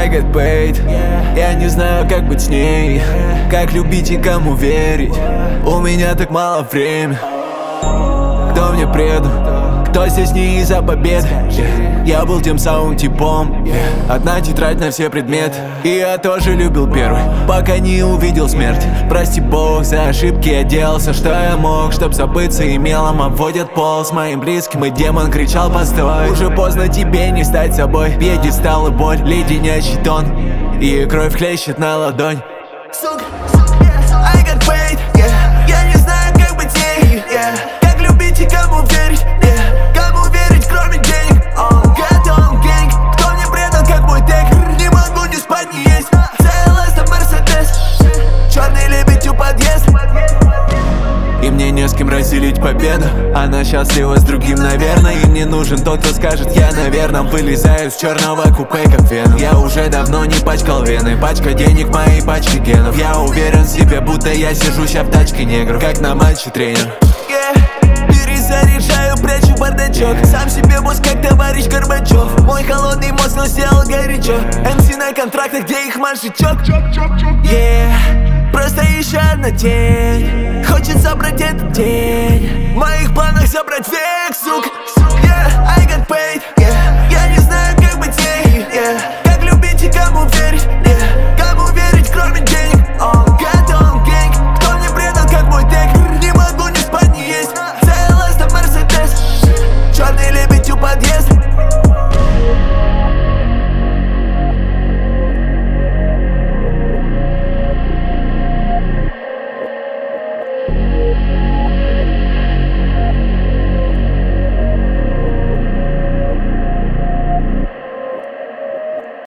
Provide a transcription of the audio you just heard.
I got paid. Я не знаю, как быть с ней, как любить и кому верить. У меня так мало времени. Кто мне предан? Кто здесь не из-за победы? Я был тем самым типом. Одна тетрадь на все предметы. И я тоже любил первый, пока не увидел смерть. Прости Бог за ошибки, я делал все, что я мог, чтоб забыться, и мелом обводят пол с моим близким. И демон кричал: постой, уже поздно тебе не стать собой. Пьедестал и боль, леденящий тон, и кровь хлещет на ладонь. Сука, I got paid, yeah. Я не знаю, как быть с ней, yeah. Как любить и кому верить, yeah. Кому верить, кроме денег. Готов гэнг, кто мне предан, как мой тег. Не могу ни спать, ни есть. CLS на Мерседес, черный лебедь у подъезда. И мне не с кем разделить победу. Она счастлива с другим, наверное. И мне нужен тот, кто скажет: я, наверное, вылезаю с черного купе, как Веном. Я уже давно не пачкал вены, пачка денег в моей пачке генов. Я уверен в себе, будто я сижу ща в тачке негров, как на матче тренер. Перезаряжаю, прячу бардачок. Сам себе босс, как товарищ Горбачев. Мой холодный мозг, но сделал горячо. МС на контрактах, где их маншичок. Просто еще одна тень хочет забрать этот день. В моих планах забрать век, сука. I got paid.